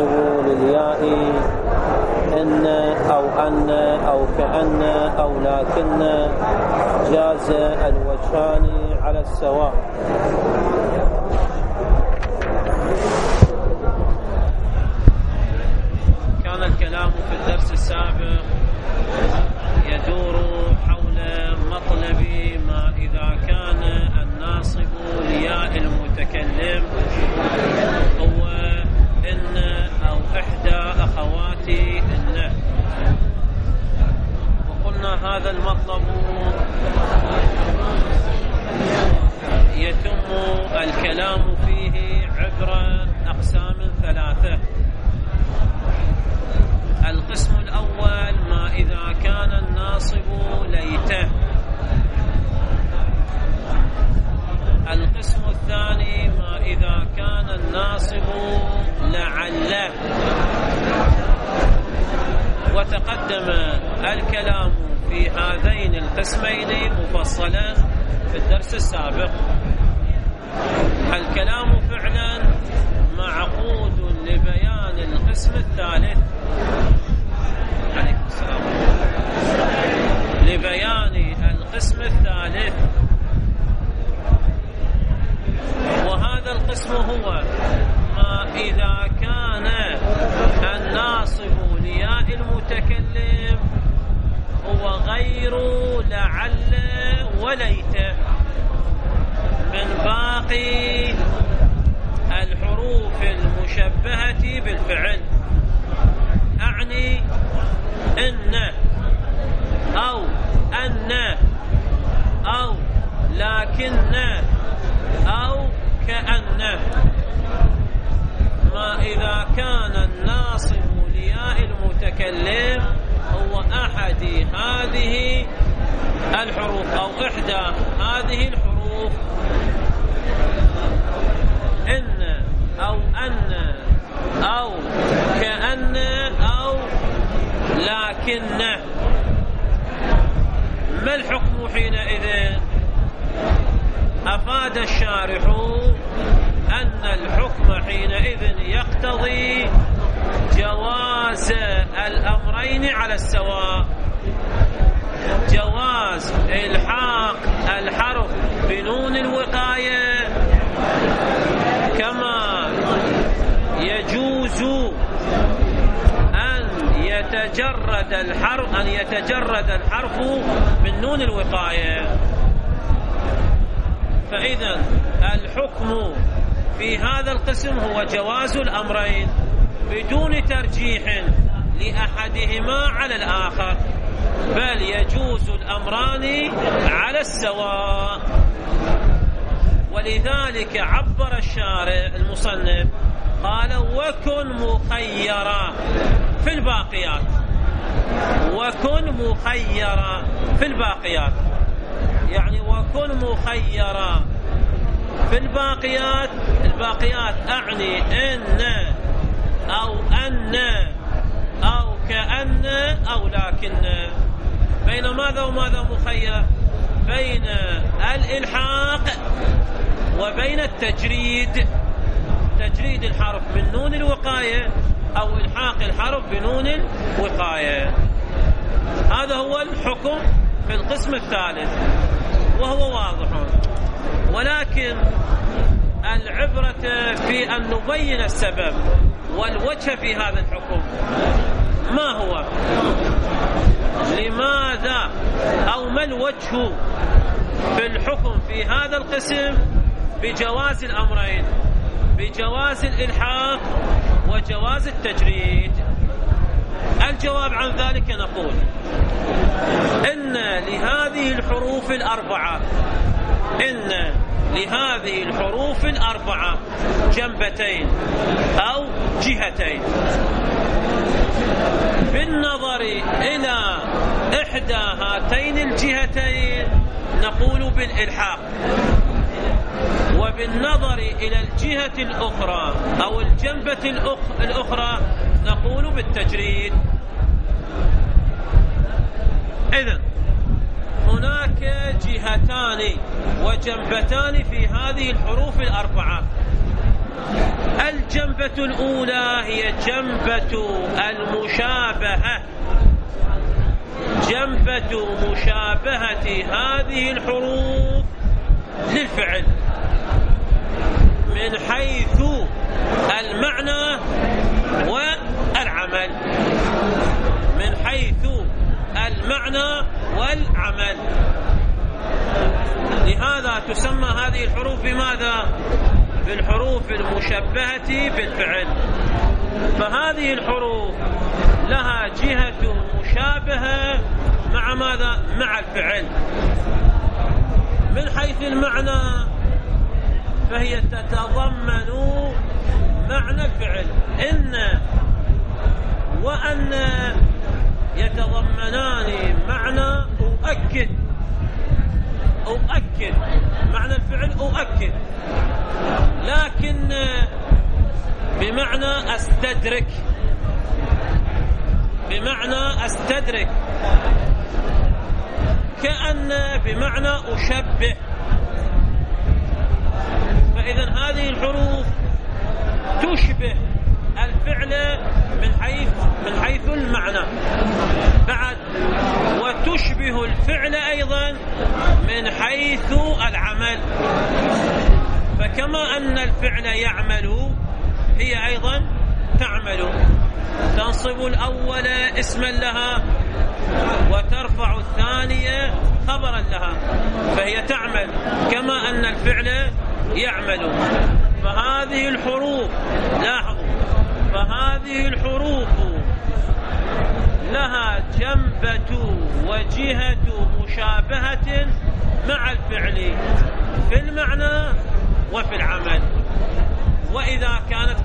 الناصب للياء إن أو أن أو كأن أو لكن جاز الوجهان على السواء. كان الكلام في الدرس السابق يدور حول مطلب ما إذا كان الناصب لياء المتكلم هو إن أو إحدى أخوات إن، وقلنا هذا المطلب يتم الكلام فيه عبر أقسام ثلاثة. القسم الأول ما إذا كان الناصب ليته. القسم الثاني ما إذا كان الناصب لعله. وتقدم الكلام في هذين القسمين مفصلا في الدرس السابق. الكلام فعلا معقود لبيان القسم الثالث. عليكم السلام. لبيان القسم الثالث، وهذا القسم هو ما إذا كان الناصب لياء المتكلم هو غير لعل وليت من باقي الحروف المشبهة بالفعل، أعني إن أو أن أو لكن أو كأن. ما إذا كان الناصب لياء المتكلم هو أحد هذه الحروف أو إحدى هذه الحروف، إن أو أن أو كأن أو لكن. ما الحكم حينئذ؟ أفاد الشارح أن الحكم حينئذ يقتضي جواز الأمرين على السواء، جواز إلحاق الحرف بنون الوقاية كما يجوز أن يتجرد الحرف من نون الوقاية. فإذا الحكم في هذا القسم هو جواز الأمرين بدون ترجيح لأحدهما على الآخر، بل يجوز الأمران على السواء. ولذلك عبر الشارع المصنف قال وكن مخيرا في الباقيات، وكن مخيرا في الباقيات، يعني وكن مخيرا في الباقيات. الباقيات أعني إن أو أن أو كأن أو لكن. بين ماذا وماذا مخير؟ بين الإلحاق وبين التجريد، تجريد الحرف من نون الوقاية أو إلحاق الحرف بنون الوقاية. هذا هو الحكم في القسم الثالث وهو واضح، ولكن العبرة في أن نبين السبب والوجه في هذا الحكم. ما هو؟ لماذا أو ما الوجه في الحكم في هذا القسم بجواز الأمرين، بجواز الإلحاق وجواز التجريد؟ الجواب عن ذلك نقول إن لهذه الحروف الأربعة، إن لهذه الحروف الأربعة جنبتين أو جهتين. بالنظر إلى إحدى هاتين الجهتين نقول بالإلحاق، وبالنظر إلى الجهة الأخرى أو الجنبة الأخرى نقول بالتجريد. إذن هناك جهتان وجنبتان في هذه الحروف الأربعة. الجنبة الأولى هي جنبة المشابهة، جنبة مشابهة هذه الحروف للفعل من حيث المعنى والعمل، من حيث المعنى والعمل. لهذا تسمى هذه الحروف بماذا؟ بالحروف المشبهة بالفعل. فهذه الحروف لها جهة مشابهة مع ماذا؟ مع الفعل. من حيث المعنى فهي تتضمن معنى الفعل، إن وأن يتضمنان معنى أؤكد معنى الفعل أؤكد، لكن بمعنى أستدرك، بمعنى أستدرك، كأن بمعنى أشبه. فإذا هذه الحروف تشبه الفعل من حيث المعنى بعد، وتشبه الفعل أيضا من حيث العمل. فكما أن الفعل يعمل هي أيضا تعمل، تنصب الأول اسما لها وترفع الثانية خبرا لها، فهي تعمل كما أن الفعل يعمل. فهذه الحروف، لاحظوا، فهذه الحروف لها جنبة وجهة مشابهة مع الفعل في المعنى وفي العمل. وإذا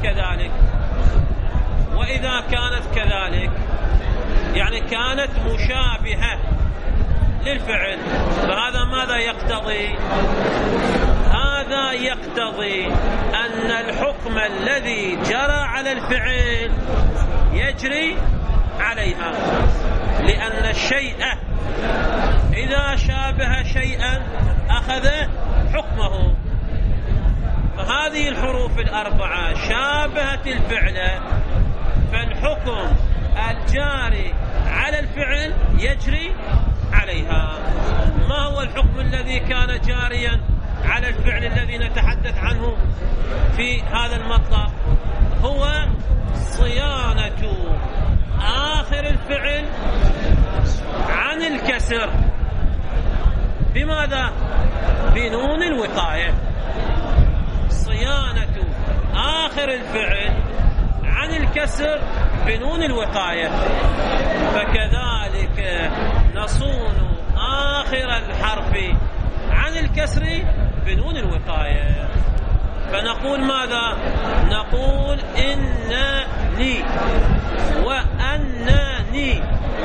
كانت كذلك يعني كانت مشابهة للفعل، فهذا ماذا يقتضي؟ هذا يقتضي أن الحكم الذي جرى على الفعل يجري عليها، لأن الشيء إذا شابه شيئا أخذ حكمه. فهذه الحروف الأربعة شابهت الفعل، فالحكم الجاري على الفعل يجري عليها. ما هو الحكم الذي كان جاريا على الفعل الذي نتحدث عنه في هذا المطلب؟ هو صيانة آخر الفعل عن الكسر. بماذا؟ بنون الوقاية. صيانة آخر الفعل عن الكسر بنون الوقاية. فكذلك نصون آخر الحرف عن الكسر بنون الوقاية. فنقول ماذا؟ نقول إنني وأنني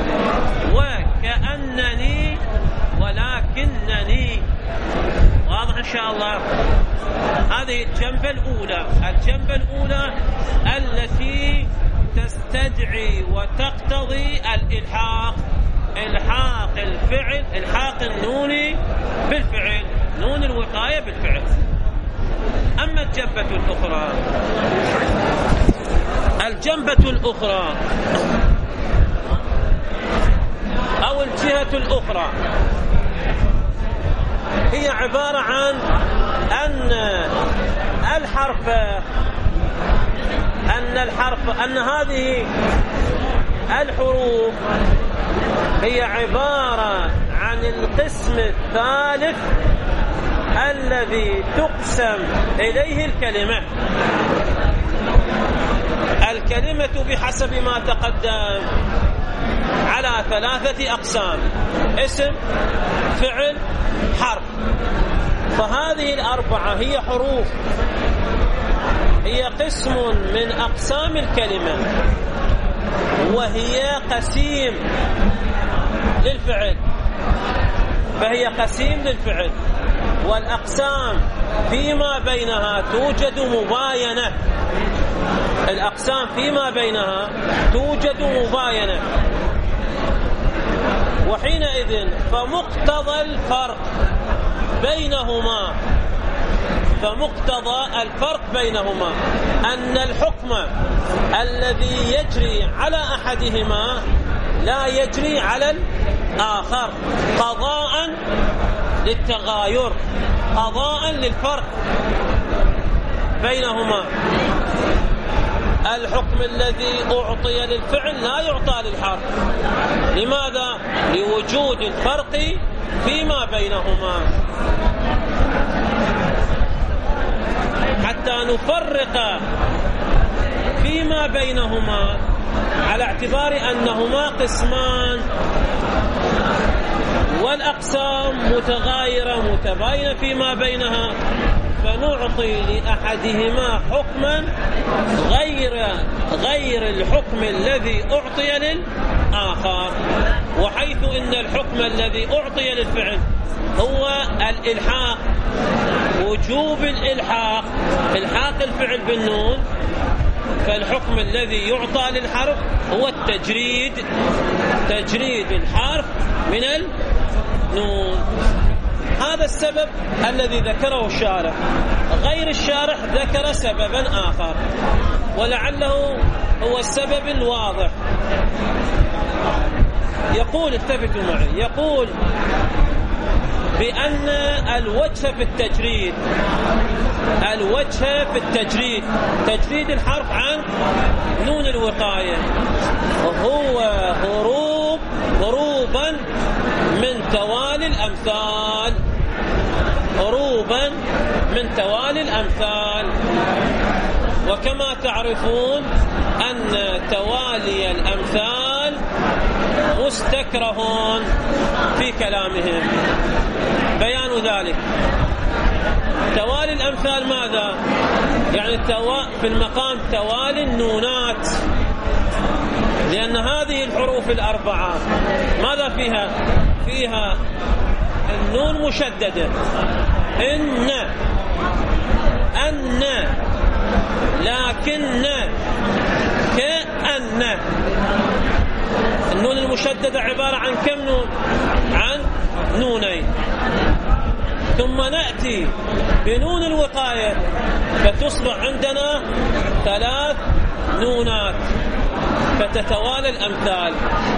وكأنني ولكنني. واضح إن شاء الله؟ هذه الجنبة الأولى، الجنبة الأولى التي تستدعي وتقتضي الإلحاق، إلحاق الفعل، إلحاق النون بالفعل، نون الوقاية بالفعل. أما الجنبة الأخرى، الجنبة الأخرى أو الجهة الأخرى هي عبارة عن أن هذه الحروف هي عبارة عن القسم الثالث الذي تقسم إليه الكلمة. الكلمة بحسب ما تقدم على 3 أقسام: اسم، فعل، حرف. فهذه الأربعة هي حروف، هي قسم من أقسام الكلمة، وهي قسيم للفعل، فهي قسيم للفعل. والأقسام فيما بينها توجد مباينة، الأقسام فيما بينها توجد مباينة. وحينئذ فمقتضى الفرق بينهما فمقتضى الفرق بينهما أن الحكم الذي يجري على أحدهما لا يجري على الآخر قضاء للتغاير، قضاء للفرق بينهما. الحكم الذي أعطي للفعل لا يعطى للحرف. لماذا؟ لوجود الفرق فيما بينهما. حتى نفرق فيما بينهما على اعتبار أنهما قسمان، والأقسام متغايرة متباينة فيما بينها، فنعطي لأحدهما حكما غير الحكم الذي أعطي للآخر. وحيث إن الحكم الذي أعطي للفعل هو الإلحاق، وجوب الإلحاق، إلحاق الفعل بالنون، فالحكم الذي يعطى للحرف هو التجريد، تجريد الحرف من النون. هذا السبب الذي ذكره الشارح. غير الشارح ذكر سببا آخر ولعله هو السبب الواضح. يقول، التفتوا معي، يقول بأن الوجه في التجريد، الوجه في التجريد، تجريد الحرف عن نون الوقاية، هو هروبا من توالي الأمثال، هروبا من توالي الأمثال. وكما تعرفون أن توالي الأمثال مستكره في كلامهم. بيان ذلك توالي الأمثال ماذا؟ يعني في المقام توالي النونات، لأن هذه الحروف الأربعة ماذا فيها؟ فيها النون مشددة، إن، أن، لكن، كأن. النون المشددة عبارة عن كم نون؟ عن نونين. ثم نأتي بنون الوقاية فتصبح عندنا 3 نونات، فتتوالى الأمثال.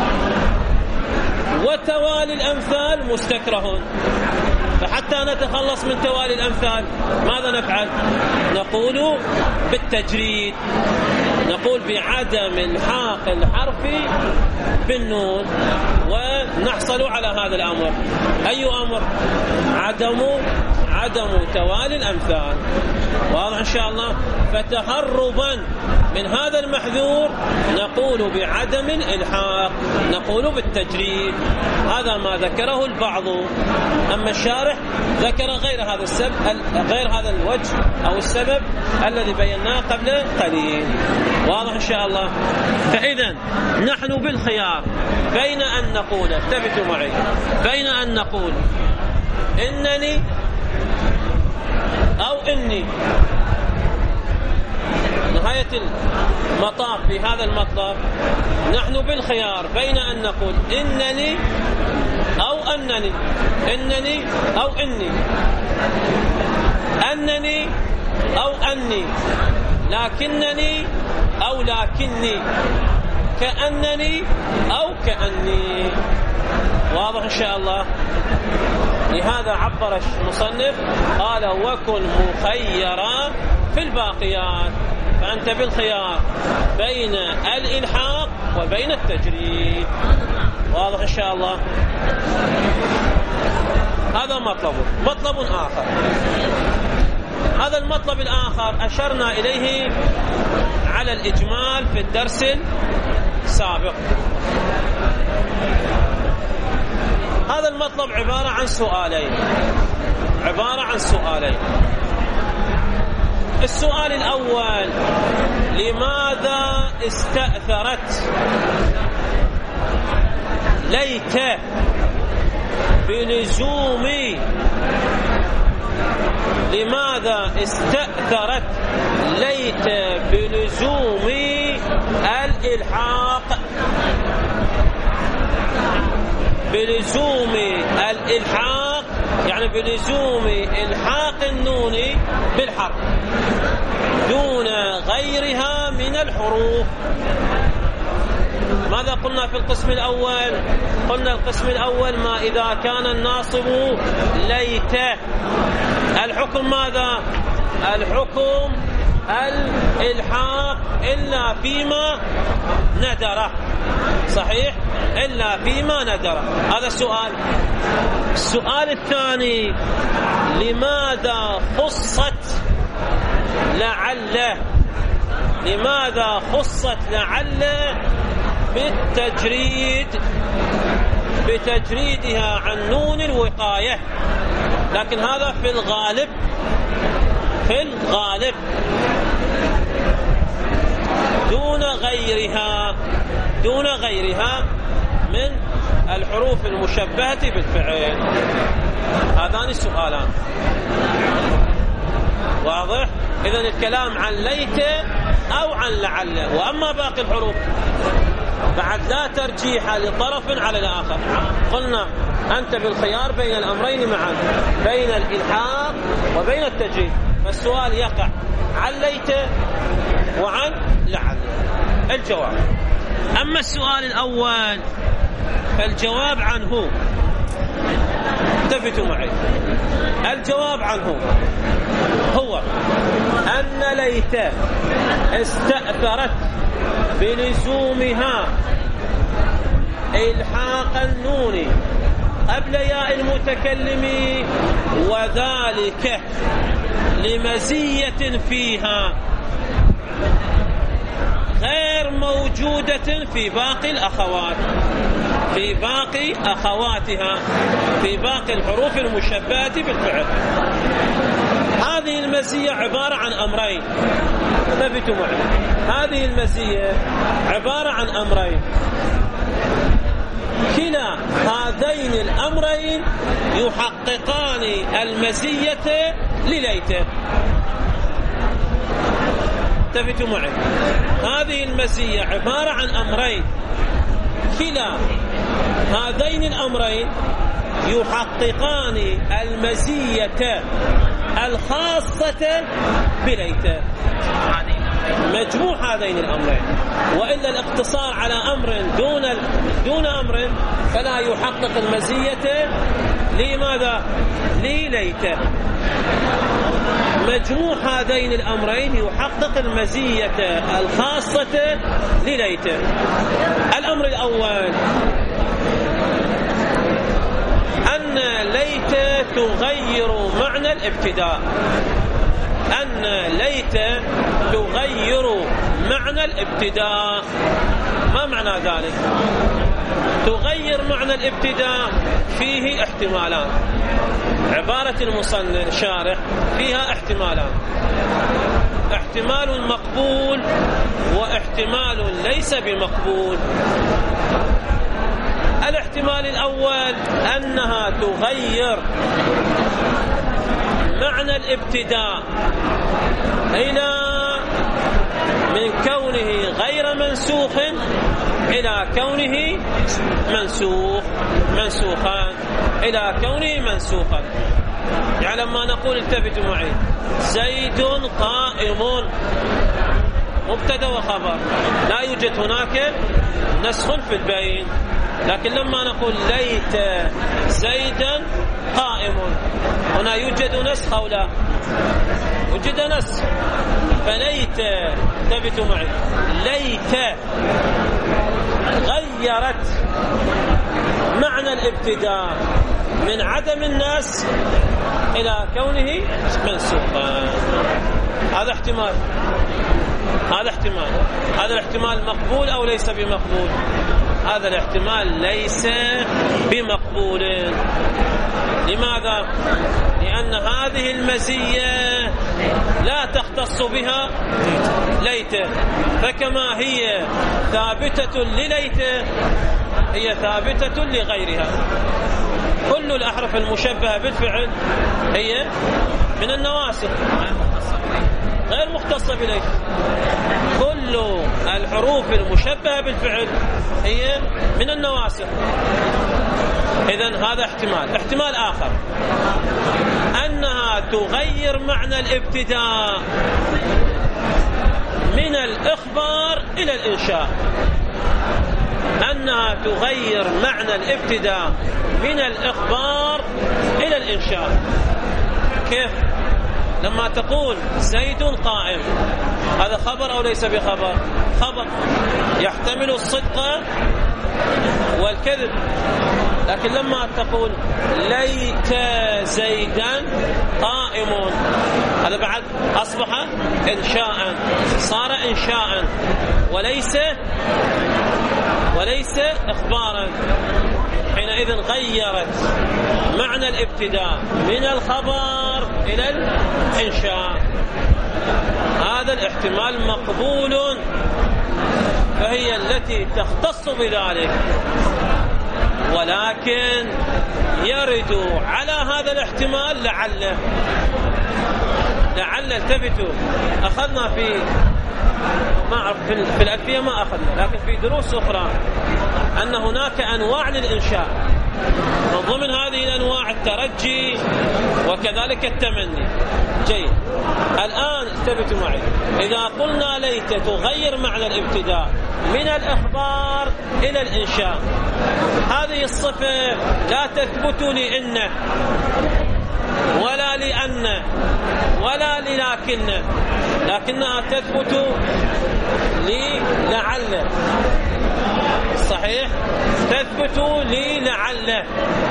وتوالي الأمثال مستكره، فحتى نتخلص من توالي الأمثال ماذا نفعل؟ نقول بالتجريد، نقول بعدم الحاق الحرف بالنون، ونحصل على هذا الأمر. أي أمر؟ عدم توالي الأمثال. واضح إن شاء الله؟ فتهربا من هذا المحذور نقول بعدم الإلحاق، نقول بالتجريد. هذا ما ذكره البعض. أما الشارح ذكر غير هذا السبب، غير هذا الوجه أو السبب الذي بيناه قبل قليل. واضح إن شاء الله؟ فإذا نحن بالخيار بين أن نقول، اثبتوا معي، بين أن نقول إنني أو إني. نهاية المطاف في هذا المطلب نحن بالخيار بين أن نقول إنني أو أنني، إنني أو إني، أنني أو أني، لكنني أو لكني، كأنني أو كأني. واضح إن شاء الله؟ لهذا عبر المصنف قال وكن مخيرا في الباقيات، فأنت بالخيار بين الإلحاق وبين التجريد. واضح إن شاء الله؟ هذا مطلب آخر. هذا المطلب الآخر أشرنا إليه على الإجمال في الدرس السابق. هذا المطلب عبارة عن سؤالين. السؤال الأول: لماذا استأثرت ليت بلزوم، لماذا استأثرت ليت بلزوم الإلحاق، بلزوم الإلحاق يعني بلزوم إلحاق النون بالحرف دون غيرها من الحروف. ماذا قلنا في القسم الأول؟ قلنا القسم الأول ما إذا كان الناصب ليت. الحكم ماذا؟ الحكم الإلحاق إلا فيما ندر. صحيح؟ إلا فيما ندر. هذا السؤال. السؤال الثاني لماذا خصت لعل؟ لماذا خصت لعل بالتجريد بتجريدها عن نون الوقاية؟ لكن هذا في الغالب دون غيرها من الحروف المشبهة بالفعل. هذان السؤالان واضح؟ إذن الكلام عن ليت أو عن لعل. وأما باقي الحروف بعد لا ترجيح لطرف على الآخر. قلنا أنت بالخيار بين الأمرين معا، بين الإلحاق وبين التجريد، فالسؤال يقع عن ليت وعن لعل. الجواب. أما السؤال الأول فالجواب عنه، التفتوا معي، الجواب عنه هو أن ليت استأثرت بلزومها إلحاق النون قبل ياء المتكلم، وذلك لمزية فيها غير موجودة في باقي الأخوات، في باقي أخواتها، في باقي الحروف المشبهة بالفعل. هذه المزية عبارة عن أمرين، ثبتوا معي. هذه المزية عبارة عن أمرين، كلا هذين الأمرين يحققان المزية لليت. ثبتوا معي. هذه المزية عبارة عن أمرين، كلا هذين الأمرين يحققان المزية الخاصة بليت. مجموع هذين الأمرين، وإلا الاقتصار على أمر دون أمر فلا يحقق المزية. لماذا؟ لليت. مجموع هذين الأمرين يحقق المزية الخاصة لليت. الأمر الأول أن ليت تغير معنى الابتداء. أن ليت تغير معنى الابتداء. ما معنى ذلك؟ تغير معنى الابتداء فيه احتمالان. عبارة المصنف الشارح فيها احتمالان، احتمال مقبول واحتمال ليس بمقبول. الاحتمال الأول أنها تغير معنى الابتداء إلى من كونه غير منسوخ إلى كونه منسوخا إلى كونه منسوخا. يعني لما نقول التفتوا معي زيد قائم، مبتدا وخبر، لا يوجد هناك نسخ في البين. لكن لما نقول ليت زيدا قائم، هنا يوجد نسخ أو لا؟ وجد نسخ. فليت، انتبهوا معي، ليت غيرت معنى الابتداء من عدم النسخ إلى كونه منسوخا. هذا احتمال. هذا الاحتمال مقبول أو ليس بمقبول؟ هذا الاحتمال ليس بمقبول. لماذا؟ لأن هذه المزية لا تختص بها ليت، فكما هي ثابتة لليت هي ثابتة لغيرها. كل الأحرف المشبهة بالفعل هي من النواسخ غير مختصة بليت. كل الحروف المشبهة بالفعل هي من النواسخ. إذن هذا احتمال آخر أنها تغير معنى الابتداء من الإخبار إلى الإنشاء. أنها تغير معنى الابتداء من الإخبار إلى الإنشاء. كيف؟ لما تقول زيد قائم، هذا خبر أو ليس بخبر؟ خبر يحتمل الصدق والكذب. لكن لما تقول ليت زيدا قائم، هذا بعد أصبح إنشاء، صار إنشاء وليس إخبارا. حينئذ غيرت معنى الابتداء من الخبر إلى الإنشاء. هذا الاحتمال مقبول، فهي التي تختص بذلك. ولكن يرد على هذا الاحتمال لعل التفتوا. أخذنا في الألفية ما أخذنا، لكن في دروس أخرى أن هناك أنواع للإنشاء، من ضمن هذه الأنواع الترجي وكذلك التمني. جيد. الآن انتبهوا معي، إذا قلنا ليت تغير معنى الابتداء من الإخبار إلى الإنشاء، هذه الصفة لا تثبت لإن ولا لأن ولا للكن، لكنها تثبت للعل. صحيح، تثبت للعل،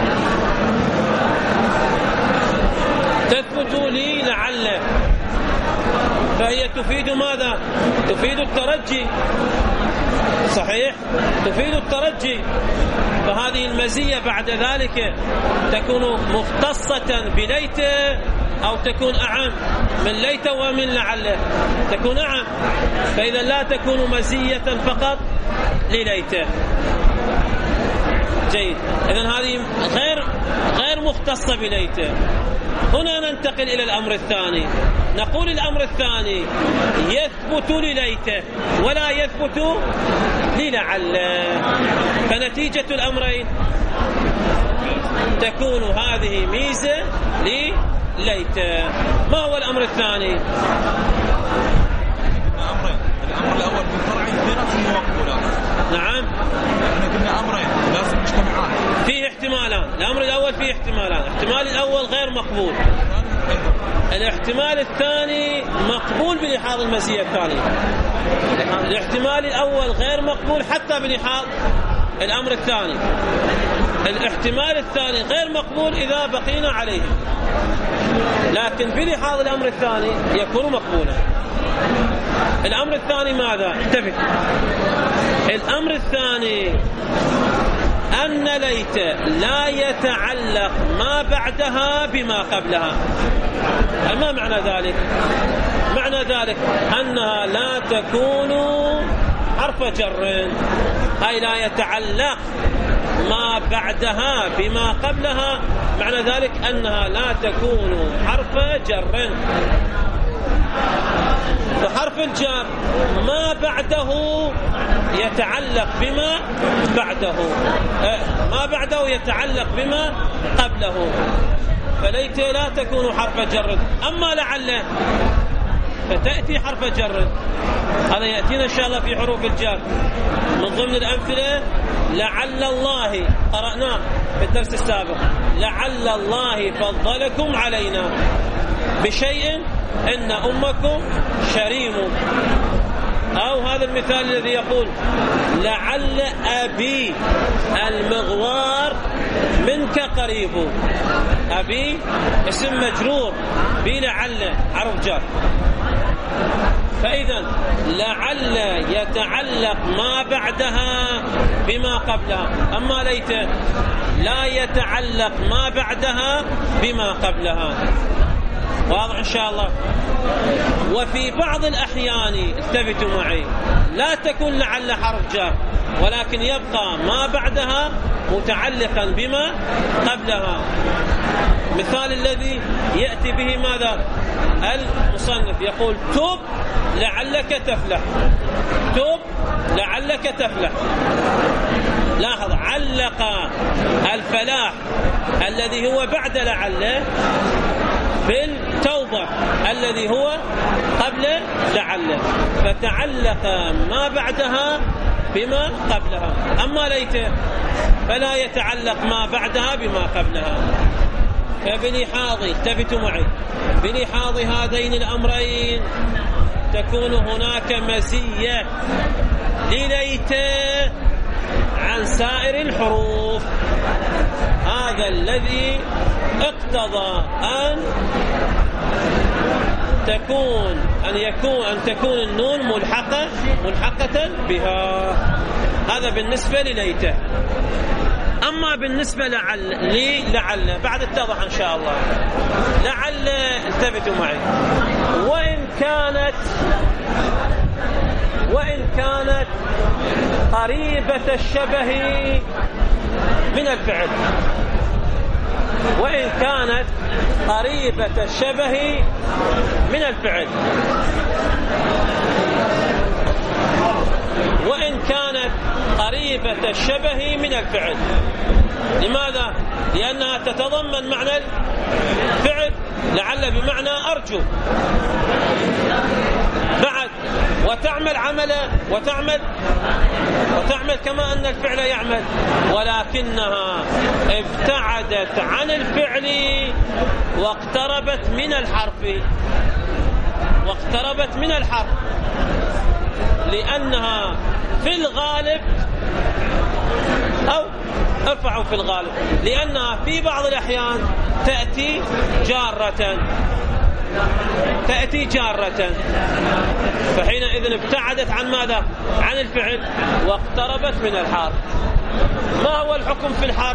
تثبت للعل. فهي تفيد ماذا؟ تفيد الترجي. صحيح، تفيد الترجي. فهذه المزية بعد ذلك تكون مختصة بليت أو تكون أعم من ليت ومن لعل، تكون أعم. فإذا لا تكون مزية فقط لليت. جيد. إذن هذه غير مختصة بليت. هنا ننتقل إلى الأمر الثاني. نقول الأمر الثاني يثبت لليت ولا يثبت للعل. فنتيجة الأمرين تكون هذه ميزة لليت. ما هو الأمر الثاني؟ الأمر الأول في الفرع في نفس الموقولات. نعم، احنا قلنا أمرين لازم يجتمعان، فيه احتمالان. الأمر الأول فيه احتمالان. الاحتمال الأول غير مقبول، الاحتمال الثاني مقبول بلحاظ المزية الثانية. الاحتمال الأول غير مقبول حتى بلحاظ الأمر الثاني. الاحتمال الثاني غير مقبول إذا بقينا عليه، لكن بلحاظ الأمر الثاني يكون مقبولا. الأمر الثاني ماذا؟ انتبه. الأمر الثاني أن ليت لا يتعلق ما بعدها بما قبلها. ما معنى ذلك؟ معنى ذلك أنها لا تكون حرف جر، أي لا يتعلق ما بعدها بما قبلها. معنى ذلك أنها لا تكون حرف جر. وحرف الجر ما بعده يتعلق بما بعده، ما بعده يتعلق بما قبله. فليت لا تكون حرف جر. أما لعل فتأتي حرف جر. هذا يأتينا إن شاء الله في حروف الجر. من ضمن الأمثلة لعل الله، قرأناه في الدرس السابق، لعل الله فضلكم علينا بشيء إن أمكم شريم. أو هذا المثال الذي يقول لعل أبي المغوار منك قريب. أبي اسم مجرور بلعل حرف جر. فإذا لعل يتعلق ما بعدها بما قبلها، أما ليت لا يتعلق ما بعدها بما قبلها. واضح إن شاء الله. وفي بعض الأحيان التفتوا معي لا تكون لعل حرف جر، ولكن يبقى ما بعدها متعلقا بما قبلها. مثال الذي يأتي به ماذا؟ المصنف يقول تب لعلك تفلح، تب لعلك تفلح. لاحظ علق الفلاح الذي هو بعد لعل بالتوبة الذي هو قبل لعل، فتعلق ما بعدها بما قبلها. أما ليته فلا يتعلق ما بعدها بما قبلها. فبلحاظ التفتوا معي بلحاظ هذين الأمرين تكون هناك مزية لليت عن سائر الحروف. هذا الذي اقتضى أن تكون النون ملحقة بها. هذا بالنسبة لليته. أما بالنسبة لعل بعد اتضح إن شاء الله. لعل التفتوا معي وإن كانت قريبة الشبه من الفعل، وإن كانت قريبة الشبه من الفعل، وإن كانت قريبة الشبه من الفعل. لماذا؟ لأنها تتضمن معنى الفعل. لعل بمعنى أرجو بعد، وتعمل عملا وتعمل كما أن الفعل يعمل، ولكنها ابتعدت عن الفعل واقتربت من الحرف، لأنها في الغالب أو ارفعوا في الغالب، لأنها في بعض الأحيان تأتي جارة، فحينئذ ابتعدت عن ماذا؟ عن الفعل واقتربت من الحرف. ما هو الحكم في الحرف؟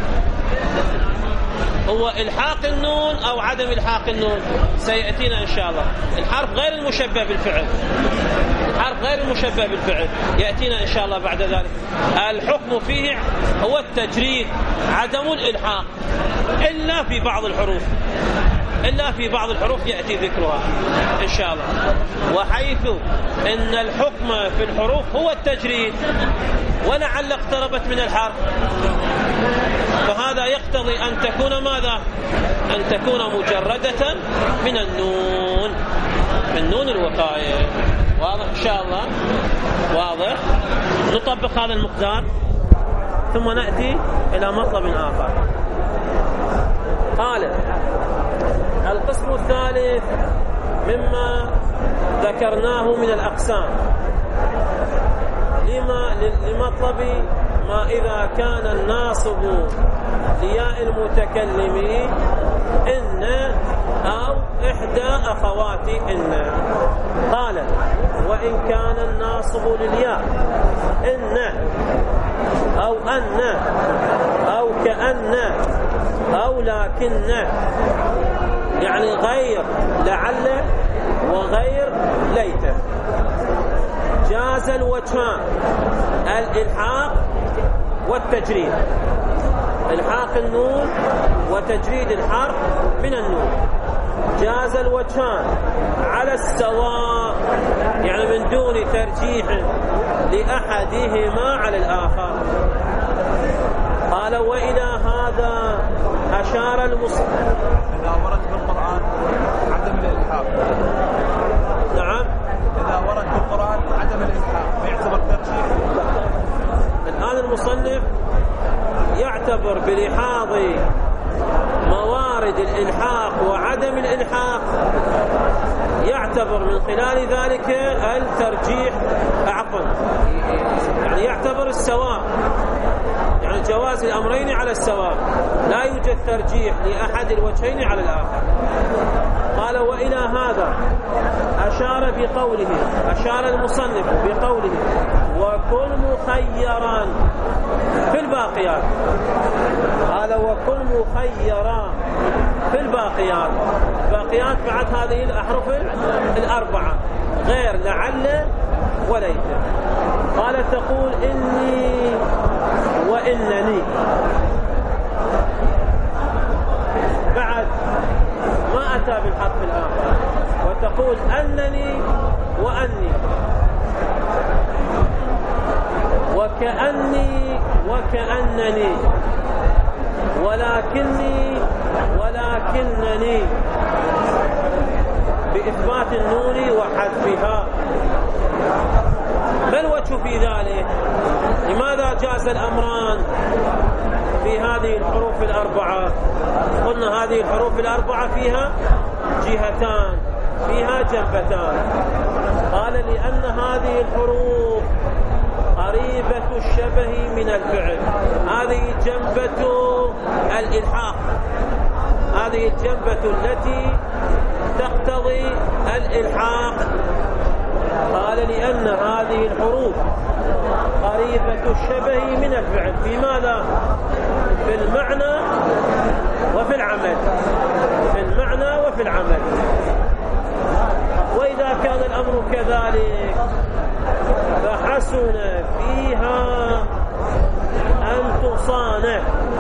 هو إلحاق النون أو عدم إلحاق النون، سيأتينا إن شاء الله. الحرف غير المشبه بالفعل، يأتينا إن شاء الله بعد ذلك. الحكم فيه هو التجريد، عدم الإلحاق، إلا في بعض الحروف يأتي ذكرها إن شاء الله. وحيث إن الحكم في الحروف هو التجريد ولعل اقتربت من الحرف، فهذا يقتضي أن تكون ماذا؟ أن تكون مجردة من النون، من نون الوقاية. واضح إن شاء الله؟ واضح. نطبق هذا المقدار ثم نأتي إلى مطلب آخر. قال القسم الثالث مما ذكرناه من الأقسام لمطلب ما إذا كان الناصب لياء المتكلم إن أو إحدى أخوات إن. قال وإن كان الناصب للياء إن أو أن أو كأن أو لكن، يعني غير لعل وغير ليت، جاز الوجهان الإلحاق والتجريد، إلحاق النون وتجريد الحرف من النون. جاز الوجهان على السواء، يعني من دون ترجيح لأحدهما على الآخر. قال وإلى هذا أشار المصنف. إذا ورد في القرآن عدم الإلحاق. نعم. إذا ورد في القرآن عدم الإلحاق يعتبر ترجيح. الآن المصنف يعتبر بلحاظ موارد الإلحاق وعدم الإلحاق، يعتبر من خلال ذلك الترجيح، يعني يعتبر السواء، يعني جواز الأمرين على السواء، لا يوجد ترجيح لأحد الوجهين على الآخر. قال وإلى هذا أشار المصنف بقوله وكن مخيرا في الباقيات. قال وكن مخيرا في الباقيات. الباقيات بعد هذه الأحرف الأربعة غير لعل وليت. قال تقول إني وإنني، بعد ما أتى بالحرف الآخر. وتقول أنني وأني، وكأني وكأنني، ولكني ولكنني، بإثبات النون وحذفها. ما الوجه في ذلك؟ لماذا جاز الأمران في هذه الحروف الأربعة؟ قلنا هذه الحروف الأربعة فيها جهتان، فيها جنبتان. قال لأن هذه الحروف قريبة الشبه من الفعل. هذه جنبة الإلحاق، هذه الجنبة التي تقتضي الإلحاق. قال لأن هذه الحروف قريبة الشبه من الفعل. في ماذا؟ في المعنى وفي العمل، في المعنى وفي العمل. وإذا كان الأمر كذلك فحسن فيها أن تصان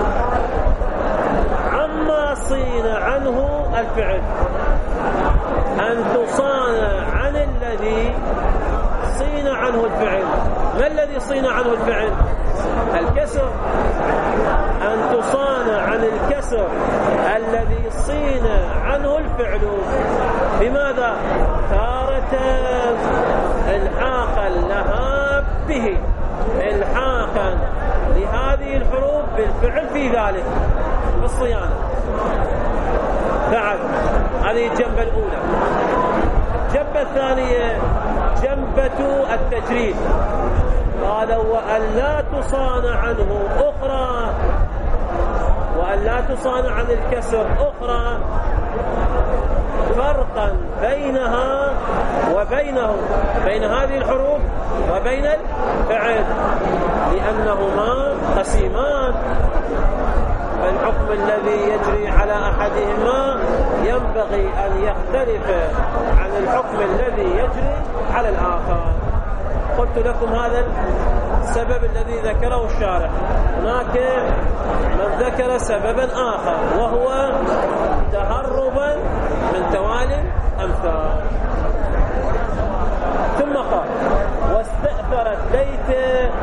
عما صين عنه الفعل، أن تصان عن الذي صين عنه الفعل. ما الذي صين عنه الفعل؟ الكسر. أن تصان عن الكسر الذي صين عنه الفعل. بماذا؟ تارة إلحاقا لها به، إلحاقا لهذه الحروف بالفعل في ذلك بالصيانة. بعد هذه الجنبة الأولى. الجنبة الثانية جنبة التجريد. قال وأن لا تصان عنه أخرى، وأن لا تصان عن الكسر أخرى، فرقا بينها وبينه، بين هذه الحروف وبين الفعل، لأنهما قسيمان. فالحكم الذي يجري على أحدهما ينبغي أن يختلف عن الحكم الذي يجري على الآخر. قلت لكم هذا السبب الذي ذكره الشارح. هناك من ذكر سببا آخر وهو تهربا من توالي الأمثال. ثم قال واستأثرت ليت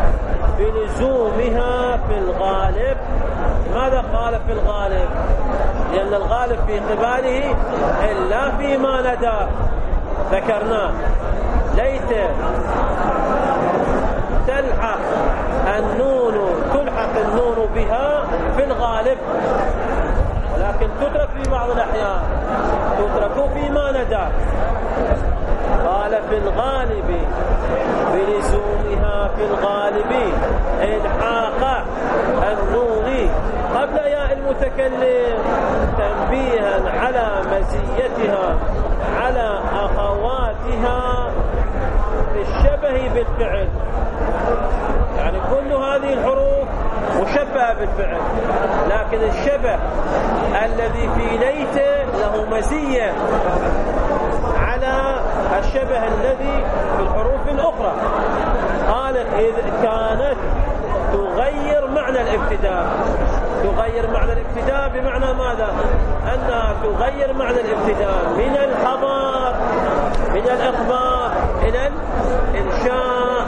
بلزومها في الغالب. ماذا قال في الغالب؟ لأن الغالب في قباله إلا فيما ندى ذكرناه. ليت تلحق النون بها في الغالب، ولكن تترك في بعض الأحيان، تترك فيما ندى. قال في الغالب بلزومها في الغالب إلحاق النون قبل ياء المتكلم تنبيها على مزيتها على أخواتها في الشبه بالفعل. يعني كل هذه الحروف مشبهة بالفعل، لكن الشبه الذي في ليت له مزية على الشبه الذي في الحروف الأخرى. قال إذ كانت تغير معنى الابتداء. تغير معنى الابتداء بمعنى ماذا؟ أنها تغير معنى الابتداء من الخبر، من الإخبار إلى الإنشاء.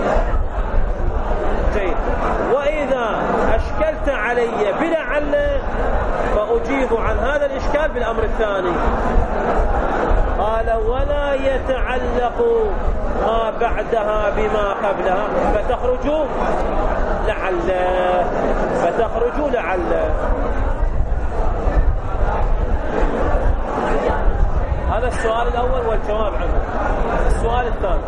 جيد. وإذا أشكلت علي بلعل فأجيب عن هذا الإشكال بالأمر الثاني. قال ولا يتعلق ما بعدها بما قبلها فتخرج لعل. هذا السؤال الأول والجواب عنه. السؤال الثاني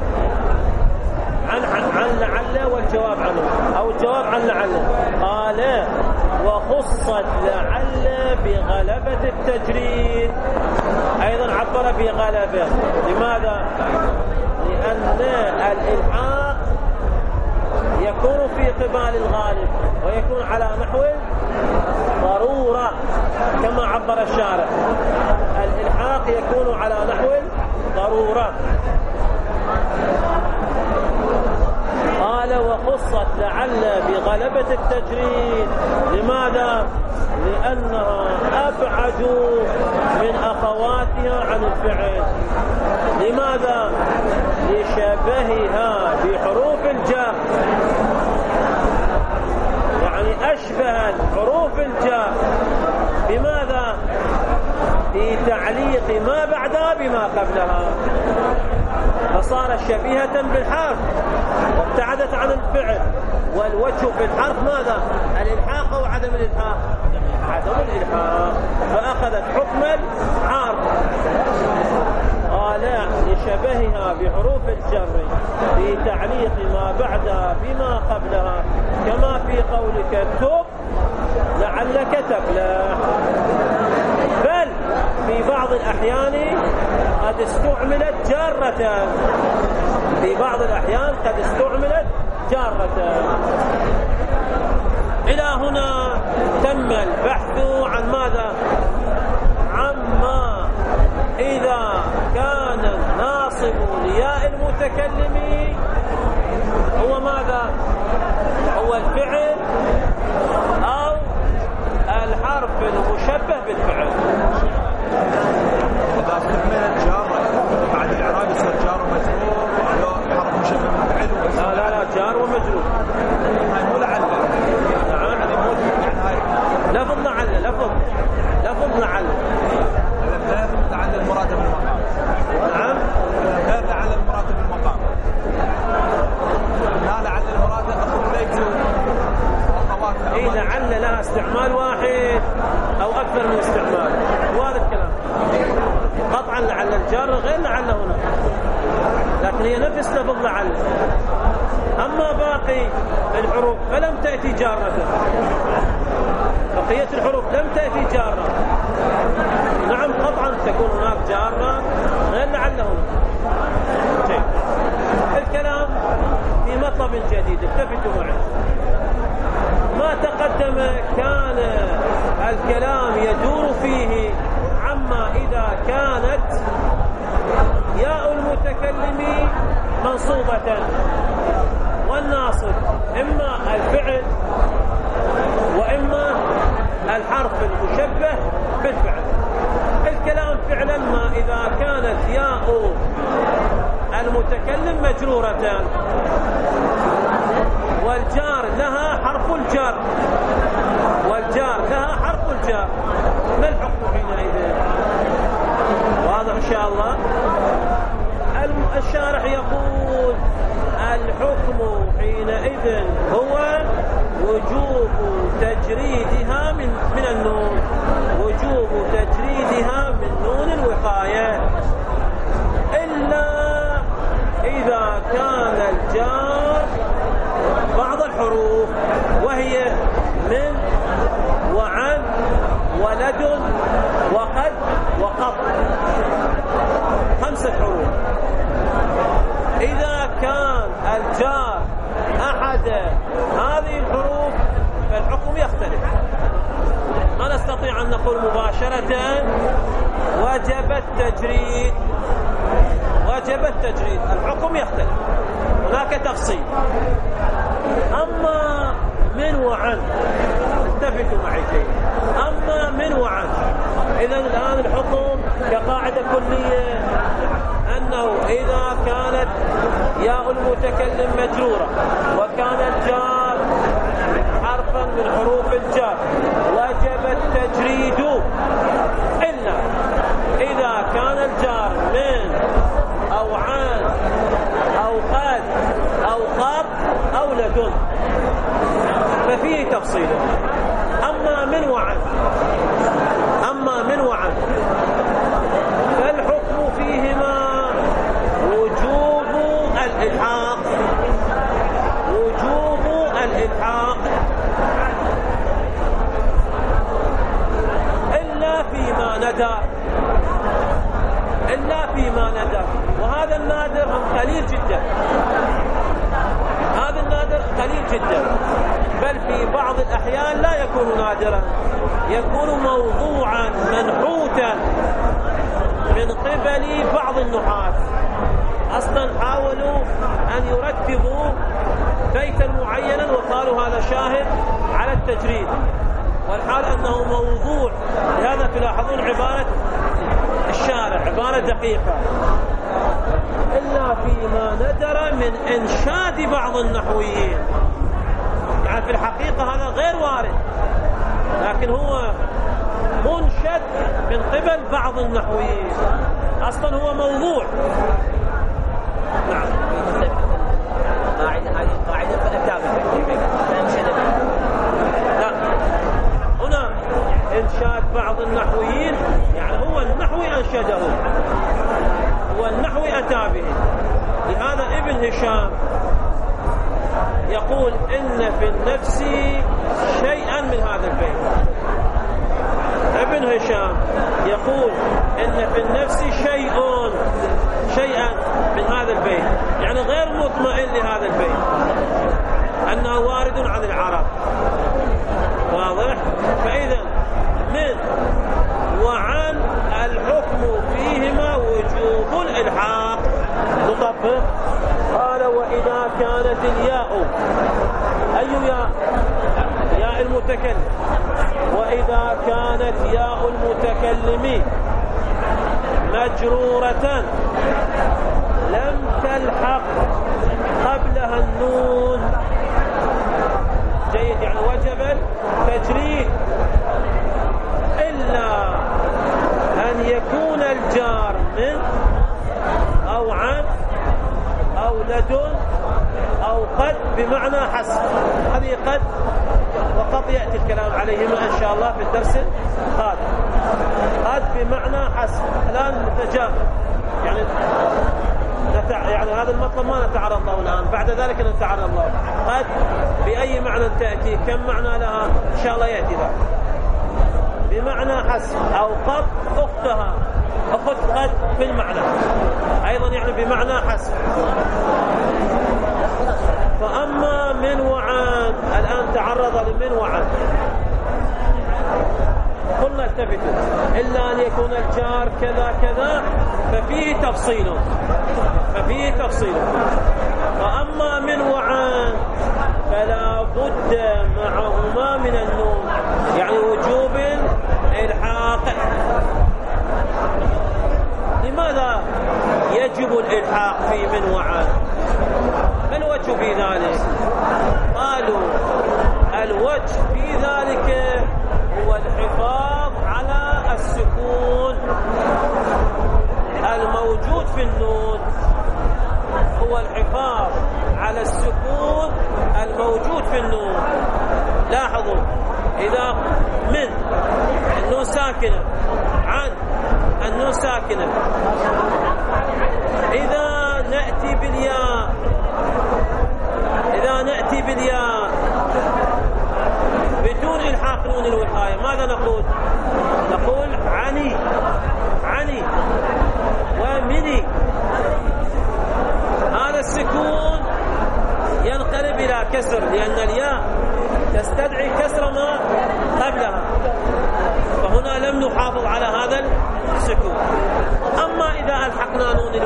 عن لعل والجواب عنه، أو الجواب عن لعل. قال وخصت لعل بغلبة التجريد. أيضا عبر بغلبة. لماذا؟ لأن الإلحاق يكون في قبال الغالب ويكون على نحو ضرورة كما عبر الشارع. الإلحاق يكون على نحو ضرورة. قال وخصت لعل بغلبة التجريد. لماذا؟ لأنها أبعد من أخواتها عن الفعل. لماذا؟ لشبهها بحروف الجر، يعني أشبهت حروف الجر. بماذا؟ في تعليق ما بعدها بما قبلها، فصارت شبيهة بالحرف وابتعدت عن الفعل. والوجه في الحرف ماذا؟ الإلحاق أو عدم الإلحاق؟ عدم الإلحاق، فأخذت حكم الحرف. قال لشبهها بحروف الجر في تعليق ما بعدها بما قبلها، كما في قولك اكتب لعلك تفلح. بل في بعض الأحيان قد استعملت جارة، في بعض الأحيان قد استعملت جارة. إلى هنا تم البحث عن ماذا؟ عما إذا كان الناصب لياء المتكلم هو ماذا؟ هو الفعل أو الحرف المشبه بالفعل. إذا استعملت جارة بعد الإعراب يصير جار ومجرور، لو حرف مشبه بالفعل. لا جار ومجرور. هاي مو لعل. نعم يعني هاي لفظ لعل، لفظ لعل. غير لعل المراد بالمقام. نعم غير لعل المراد بالمقام. لا لعل المراد أخذ ليس أخواتها. إيه لعل لها استعمال واحد أو أكثر من استعمال، وهذا الكلام. قطعا لعل الجار غير لعل هنا، لكن هي نفس لفظ لعل. أما باقي الحروف فلم تأتي جارة، بقية الحروف لم تأتي جارة. نعم قطعا تكون هناك جارة غير لعل هنا. جيد. الكلام في مطلب جديد، التفتوا معي. ما تقدم كان الكلام يدور فيه عما إذا كانت ياء المتكلم منصوبة، والناصب إما الفعل وإما الحرف المشبه بالفعل. الكلام فعلا ما إذا كانت ياء المتكلم مجرورة والجار لها حرف الجر، والجار لها حرف الجر، ما الحكم حينئذ؟ واضح إن شاء الله. الشارح يقول الحكم حينئذ هو وجوب تجريدها من النون، وجوب تجريدها من نون الوقاية، إلا إذا كان الجار بعض الحروف، وهي من وعن ولد وقد وقط، 5 حروف. إذا كان الجار أحد هذه الحروف فالحكم يختلف. ما نستطيع أن نقول مباشرة وجب التجريد، وجب التجريد، الحكم يختلف، هناك تفصيل. أما من وعن، اتفقوا معي شيء، أما من وعن، إذا الآن الحكم كقاعدة كلية أنه إذا كانت ياء المتكلم مجرورة وكان الجار حرفا من حروف الجر وجب التجريد، إلا إذا كان الجار من أو عن أو قد أو قط أو لدن ففيه تفصيل. أما من وعن، فالحكم فيهما وجوب الإلحاق، وجوب الإلحاق، إلا فيما ندر، إلا فيما ندر، وهذا النادر قليل جدا. هذا نادر قليل جدا، بل في بعض الأحيان لا يكون نادرا، يكون موضوعا منحوتا من قبل بعض النحاة. أصلا حاولوا أن يرتبوا بيتا معينا وقالوا هذا شاهد على التجريد، والحال أنه موضوع. لهذا تلاحظون عبارة الشارع عبارة دقيقة، إلا فيما ندر من إنشاد بعض النحويين. يعني في الحقيقة هذا غير وارد، لكن هو منشد من قبل بعض النحويين، أصلا هو موضوع. نعم. هذه القاعدة لا، هنا إنشاد بعض النحويين يعني هو النحوي أنشده، هو النحوي أتى به. لهذا ابن هشام يقول إن في النفس شيئا من هذا البيت. ابن هشام يقول إن في النفس شيئا من هذا البيت، يعني غير مطمئن لهذا البيت أنه وارد عن العرب. واضح؟ فإذا من وعن الحكم فيهما وجوب الإلحاق. نطبق. قال وإذا كانت الياء، أي ياء؟ ياء المتكلم. وإذا كانت ياء المتكلم مجرورة لم تلحق قبلها النون. جيد، يعني وجب التجريد إلا أن يكون الجار من أو عن أو لدن أو قد بمعنى حسب. هذه قد وقد يأتي الكلام عليهما إن شاء الله في الدرس القادم. قد بمعنى حسب. الآن نتجاهل يعني هذا المطلب ما نتعرض له الآن، بعد ذلك نتعرض له. قد بأي معنى تأتي، كم معنى لها إن شاء الله يأتي ذلك. بمعنى حسب أو قد أختها، أخت قد في المعنى أيضا يعني بمعنى حسب. فأما من وعن، الآن تعرض لمن وعن. قلنا التفتوا إلا أن يكون الجار كذا كذا ففيه تفصيل. فأما من وعن فلا بد معهما من النون، يعني وجوب الإلحاق. لماذا يجب الإلحاق في من وعن؟ ما الوجه في ذلك؟ قالوا الوجه في ذلك هو الحفاظ على السكون الموجود في النون، هو الحفاظ على السكون الموجود في النون. لاحظوا إذا من النون ساكنة، عن النون ساكنة، إذا نأتي بالياء بدون إلحاق نون الوقاية ماذا نقول؟ نقول عني ومني. هذا السكون ينقلب إلى كسر، لأن الياء تستدعي كسر ما قبلها، فهنا لم نحافظ على هذا السكون. أما إذا ألحقنا نون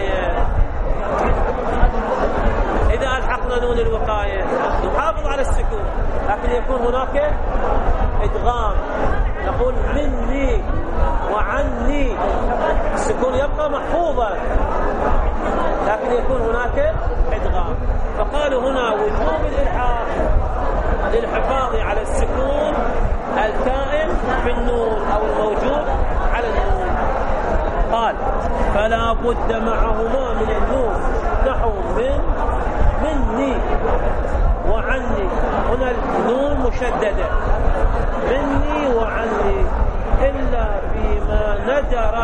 الوقاية نحافظ على السكون، لكن يكون هناك إدغام، نقول مني وعني، السكون يبقى محفوظا لكن يكون هناك إدغام. فقالوا هنا وجوب الإلحاق للحفاظ على السكون الكائن في النون أو الموجود على النون. قال فلا بد معهما من النون، نحو مني وعني. هنا النون مشددة، مني وعني، إلا فيما ندر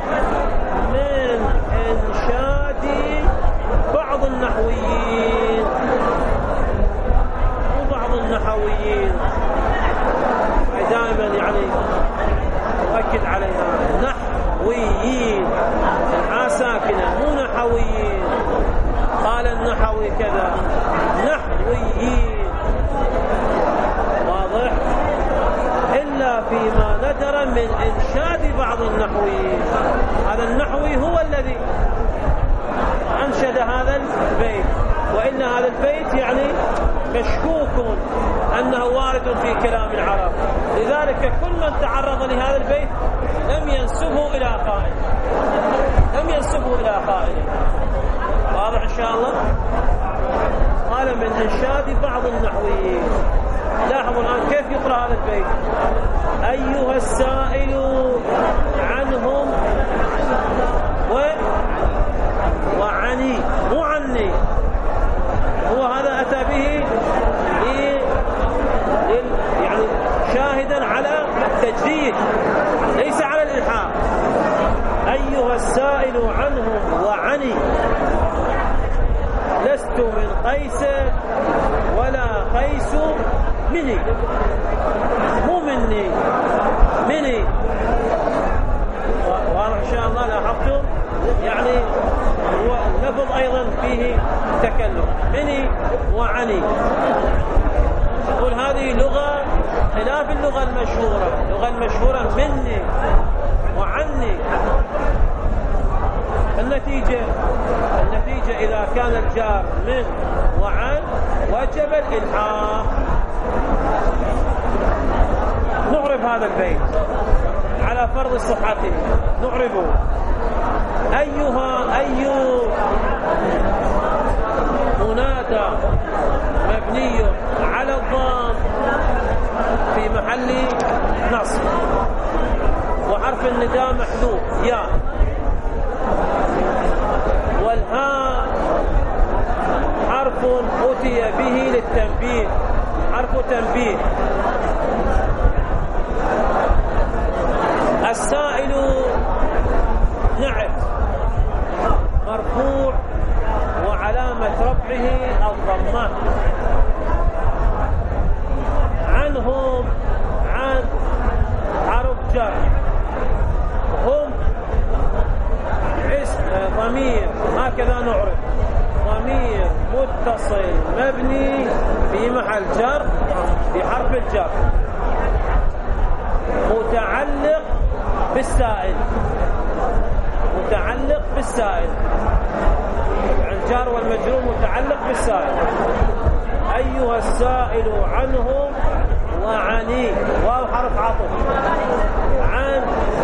من إنشاد بعض النحويين دائما يعني أؤكد عليها، نحويين، الحاء ساكنة مو نحويين. قال النحوي كذا، نحو من إنشاد بعض النحويين. هذا النحوي هو الذي أنشد هذا البيت، وإن هذا البيت يعني مشكوك أنه وارد في كلام العرب، لذلك كل من تعرض لهذا البيت لم ينسبه إلى قائل، لم ينسبه إلى قائل. واضح إن شاء الله؟ قال من إنشاد بعض النحويين. لاحظوا الآن كيف يقرأ هذا البيت: أيها السائل عنهم وعني، مو عني. هو هذا أتى به يعني شاهدا على التجديد ليس على الإلحاق. أيها السائل عنهم وعني، لست من قيس ولا قيس مني، مو مني، مني. واضح إن شاء الله؟ لاحظتم يعني هو اللفظ أيضا فيه تكلم، مني وعني. يقول هذه لغة خلاف اللغة المشهورة. اللغة المشهورة مني وعني. النتيجة إذا كان الجار من وعن وجب الإلحاق. نعرف هذا البيت على فرض صحته، نعرفه. أيها أي منادى مبني على الضم في محل نصب، وحرف النداء محذوف يا، والهاء حرف أتي به للتنبيه، حرف تنبيه. السائل نعت مرفوع وعلامة رفعه الضمة. عنهم عن حرف جر. هم اسم ضمير، هكذا نعرف ضمير متصل مبني في محل جر بحرف الجر متعلق بالسائل، متعلق بالسائل. الجار والمجرور متعلق بالسائل. أيها السائل عنهم وعني، واو حرف عطف، عن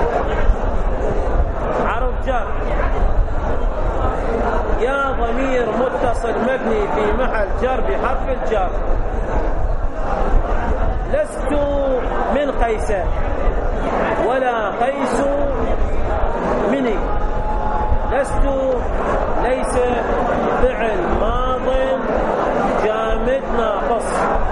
حرف جر، يا ضمير متصل مبني في محل جر بحرف الجر. لست من قيس ولا قيس مني. لست ليس فعل ماض جامد ناقص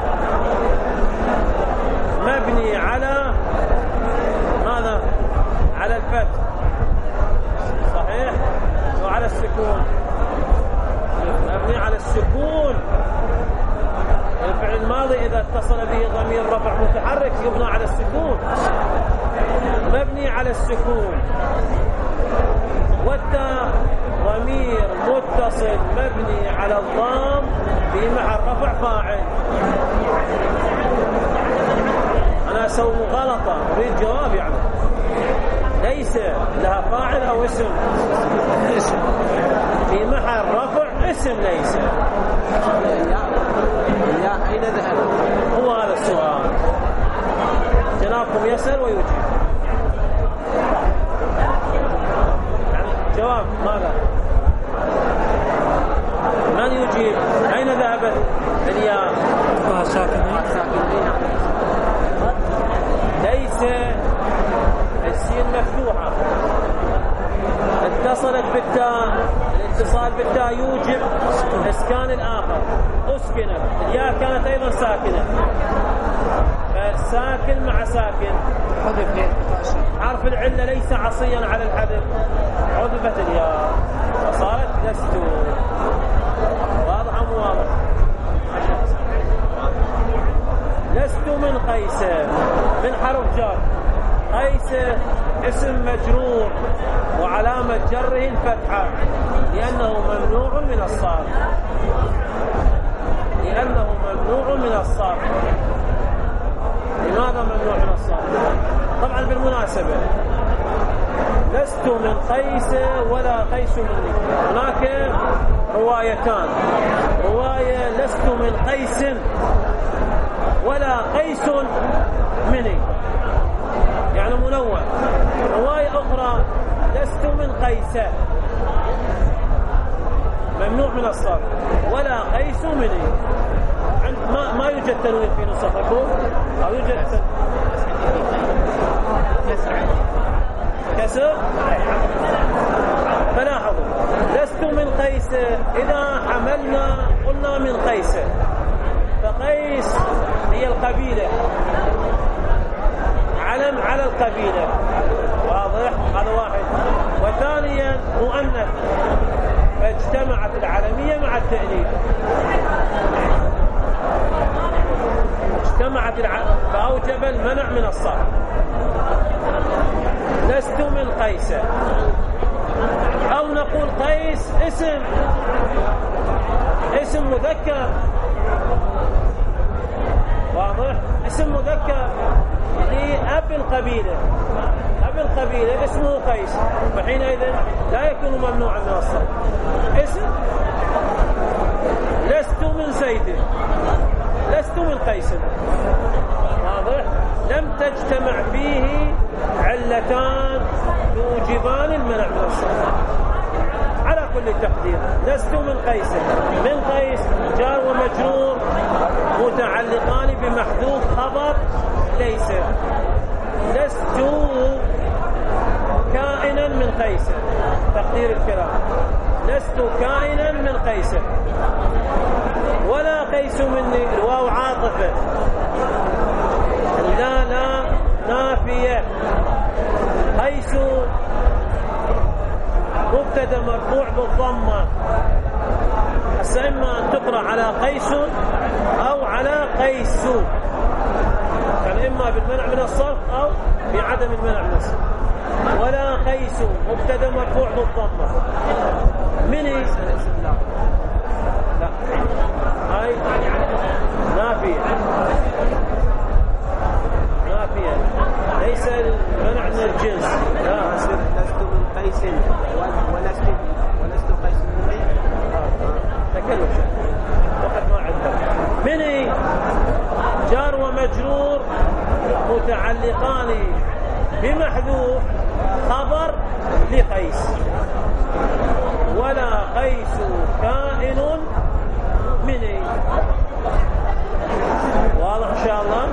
مبني على ماذا؟ على الفتح، صحيح؟ وعلى السكون، مبني على السكون. الفعل الماضي إذا اتصل به ضمير رفع متحرك يبنى على السكون، مبني على السكون. والتاء ضمير متصل مبني على الضم في محل رفع فاعل. أنا أسوي مغالطة، أريد جواب يعني. ليس لها فاعل أو اسم؟ اسم في محل رفع، اسم ليس. يا أين ذهب؟ هو هذا السؤال. جنابكم يسأل ويجيب. يعني جواب ماذا؟ من يجيب؟ أين ذهبت الياء؟ ليس السين مفتوحة، اتصلت بالتاء. الاتصال بالتاء يوجب اسكان الآخر، أسكنت. الياء كانت أيضا ساكنة، فساكن مع ساكن حذف. حرف العلة ليس عصيا على الحذف، حذفت الياء فصارت لست. واضح أم واضح؟ لست من قيس، من حرف جر. قيس اسم مجرور وعلامة جره الفتحة لأنه ممنوع من الصرف، لأنه ممنوع من الصرف. لماذا ممنوع من الصرف؟ طبعا بالمناسبة لست من قيس ولا قيس مني. هناك روايتان، رواية لست من قيس ولا قيس مني، يعني منوع. رواية أخرى لست من قيس ممنوع من الصرف ولا قيس مني. ما يوجد تنوين في نسختكم أو يوجد كسر؟ فلاحظوا لست من قيس، إذا حملنا قلنا من قيس، فقيس هي القبيلة، علم على القبيلة، واضح؟ هذا واحد. وثانيا مؤنث، فاجتمعت العلمية مع التأنيث، اجتمعت فأوجب المنع من الصرف. لست من قيس، أو نقول قيس اسم مذكر، واضح؟ اسم مذكر لأب القبيلة، أب القبيلة اسمه قيس، فحينئذ لا يكون ممنوعا من الصرف. اسم لست من زيد، لست من قيس، واضح؟ لم تجتمع فيه علتان توجبان المنع من الصرف. على كل تقدير لست من قيس، من قيس جار ومجرور متعلقان بمحذوف خبر ليس. لست كائنا من قيس، تقدير الكلام لست كائنا من قيس، ولا قيس مني. الواو عاطفة، لا نافية. قيس مبتدا مرفوع بالضمة، هسه إما أن تقرأ على قيس أو على قيس، يعني إما بالمنع من الصرف أو بعدم المنع من الصرف. ولا قيس مبتدا مرفوع بالضمة. مني لا، هاي نافية، نافية ليس المنع من الجنس. لا، لست من قيس ولست قيس مني. تكلم وقد ما عندك. مني جار ومجرور متعلقان بمحذوف خبر لقيس. ولا قيس كائن مني. واضح إن شاء الله؟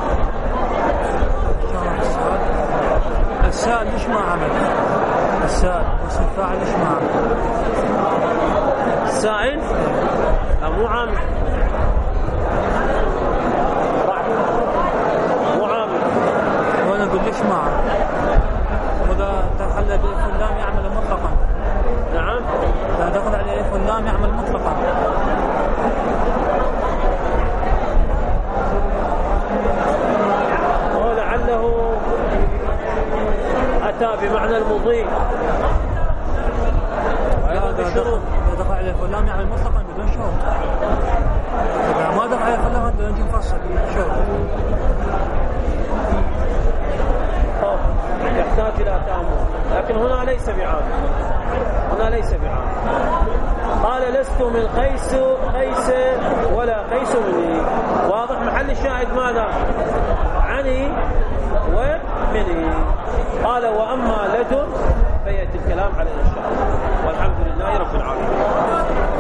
السائل ليش ما عمل؟ السائل واسم الفاعل ليش ما عمل؟ السائل مو عامل، مو عامل. وانا اقول ليش ما عمل؟ وإذا دخل الألف واللام يعمل مطلقا. نعم، إذا دخل عليه الألف واللام يعمل مطلقا. ولعله أتى بمعنى المضي. إذا دخل عليه الألف واللام يعمل مطلقا بدون شروط. إذا ما دخل عليه الألف واللام هذا نجي نفصل شروط. يحتاج إلى تأمل، لكن هنا ليس بعامل، هنا ليس بعامل. قال لست من قيس ولا قيس مني. واضح؟ محل الشاهد ماذا؟ عني ومني. قال وأما لدن فيأتي الكلام عليه إن شاء الله، والحمد لله رب العالمين.